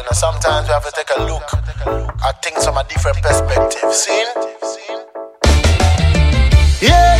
know, sometimes we have to take a look at things from a different perspective. Seen? Yeah.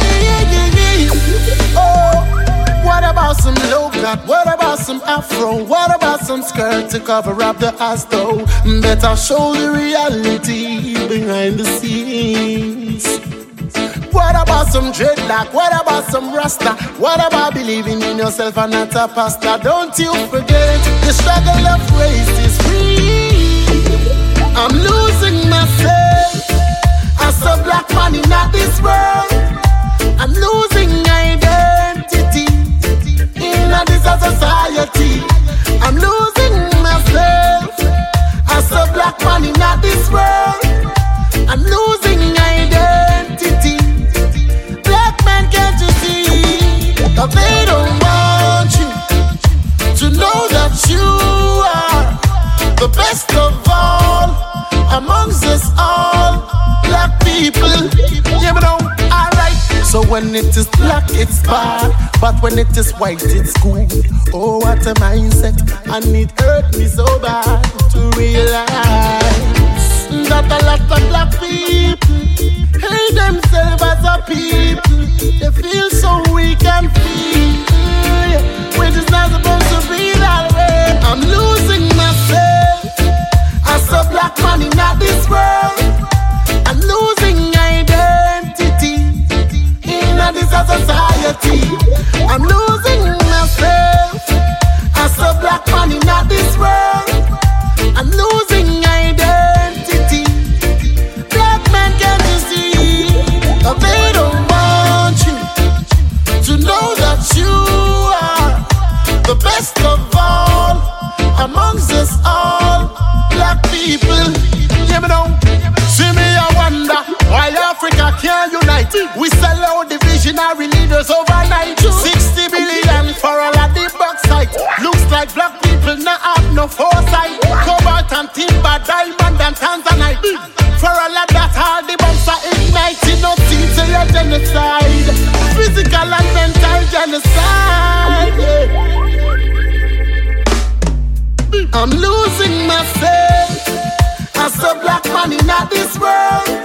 Oh, what about some low cut? What about some afro? What about some skirt to cover up the ass though? Better show the reality behind the scenes. What about some dreadlock? What about some rasta? What about believing in yourself and not a pasta? Don't you forget the struggle of race is free. I'm losing myself as a black man in this world. I'm losing identity in this society. I'm losing myself as a black man in this world. I'm losing identity. Black men, can't you see that they don't want you to know that you are the best of all amongst us all black people? Yeah, me know. So when it is black, it's bad, but when it is white, it's good. Oh, what a mindset, and it hurt me so bad to realize that a lot of black people hate themselves as a people. They feel so weak and feeble, which is not supposed to be that way. I'm losing myself as a black man in this world. I'm losing identity in this society. I'm losing myself as a black man in this world. I'm losing identity. Black men, can you see that they don't want you to know that you are the best of all amongst us all black people? Yeah, me know. See me, I wonder why Africa can't unite. We sell out divisionary leaders overnight. 60 billion for all of the bauxite. Looks like black people not have no foresight. Cobalt and timber, diamond and tanzanite. For all of that, all the bombs are ignited. No teeth to your genocide. Physical and mental genocide. I'm losing myself as a black man in this world.